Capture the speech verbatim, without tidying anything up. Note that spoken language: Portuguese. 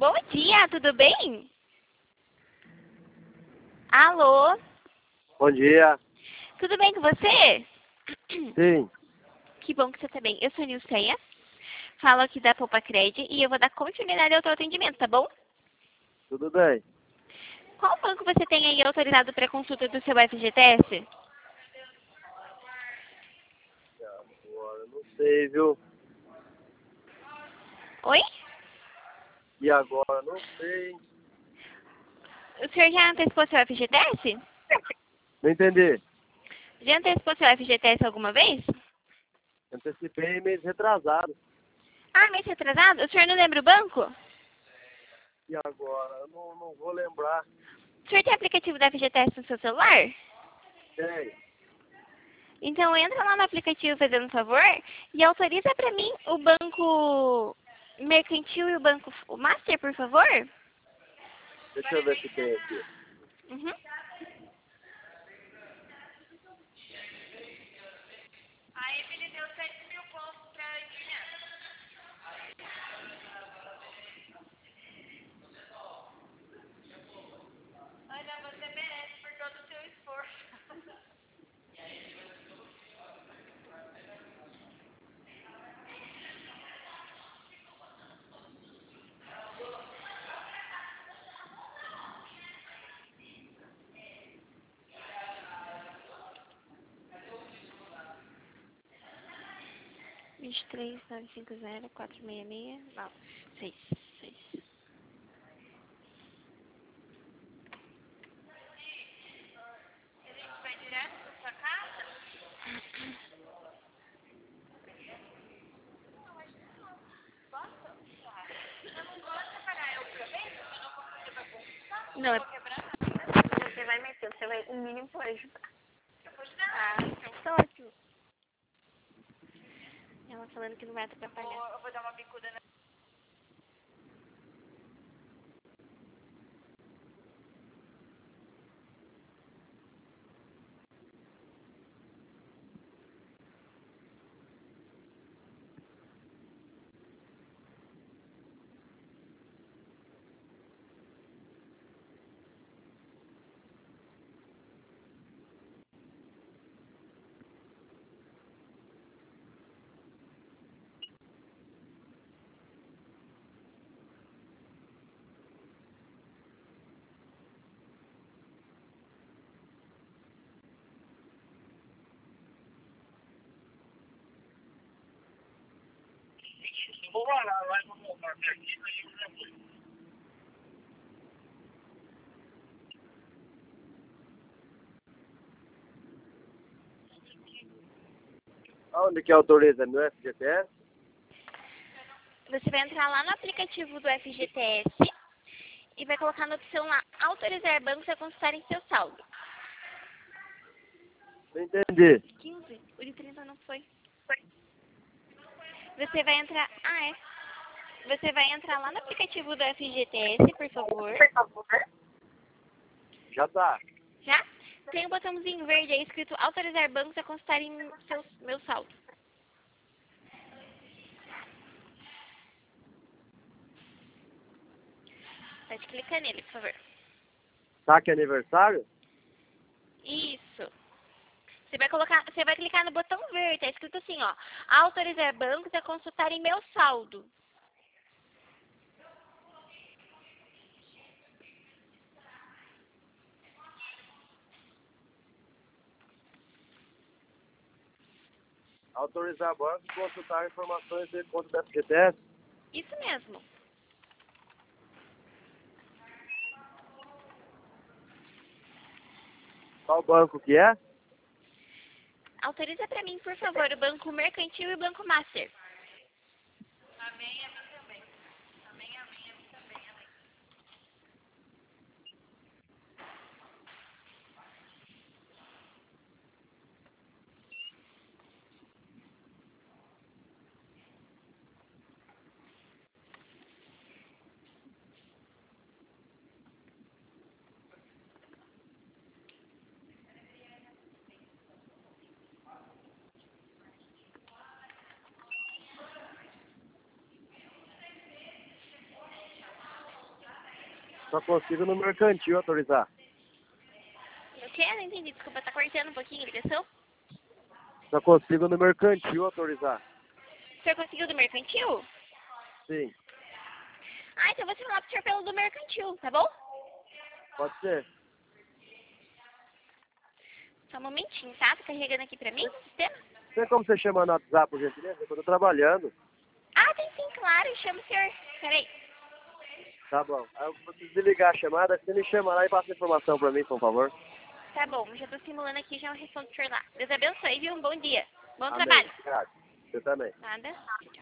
Bom dia, tudo bem? Alô? Bom dia. Tudo bem com você? Sim. Que bom que você está bem. Eu sou a Nilceia, falo aqui da Poupa Cred e eu vou dar continuidade ao teu atendimento, tá bom? Tudo bem. Qual banco você tem aí autorizado para consulta do seu F G T S? Agora não sei, viu? Oi? E agora não sei. O senhor já antecipou seu F G T S? Não entendi. Já antecipou seu F G T S alguma vez? Antecipei mês retrasado. Ah, mês retrasado? O senhor não lembra o banco? E agora? Eu não, não vou lembrar. O senhor tem aplicativo da F G T S no seu celular? Tem. Então entra lá no aplicativo fazendo um favor e autoriza para mim o banco mercantil e o banco o Master, por favor. Deixa eu ver se tem aqui. Uhum. vinte e três, nove cinco zero, quatro seis seis, nove seis seis. Não, é... Você vai meter, você vai o mínimo por ajudar. Ah, então tá ótimo. Ela falando que não vai atrapalhar. Eu vou dar uma bicuda na... Aonde que autoriza? No F G T S? Você vai entrar lá no aplicativo do F G T S e vai colocar na opção lá, autorizar bancos a consultarem seu saldo. Não entendi. quinze? O de trinta não foi. Você vai entrar... Ah, é. Você vai entrar lá no aplicativo do F G T S, por favor. Já tá. Já? Tem um botãozinho verde aí escrito autorizar bancos a consultarem seus, meu saldo. Pode clicar nele, por favor. Saque aniversário? Isso. Você vai colocar, você vai clicar no botão verde, tá escrito assim, ó, autorizar bancos a consultarem meu saldo. Autorizar banco e consultar informações de conta do F G T S? Isso mesmo. Qual banco que é? Autoriza pra mim, por favor, o banco mercantil e o banco master. Só consigo no mercantil autorizar. O quê? Não entendi. Desculpa, tá cortando um pouquinho a ligação. Só consigo no mercantil autorizar. O senhor conseguiu do mercantil? Sim, Ah, então eu vou falar pro senhor pelo do mercantil, tá bom? pode ser. Só um momentinho, tá? Tá carregando aqui pra mim o sistema? Tem como você chamar no WhatsApp, por gentileza? Eu tô trabalhando. Ah, tem sim, claro. Chama o senhor. Peraí. Tá bom. Aí eu preciso desligar a chamada. Você me chama lá e passa a informação pra mim, por favor. Tá bom, já tô simulando aqui, já respondo pro senhor lá. Deus abençoe, viu? Um bom dia. Bom Amém. trabalho. Obrigado. Você também. Nada. Tchau.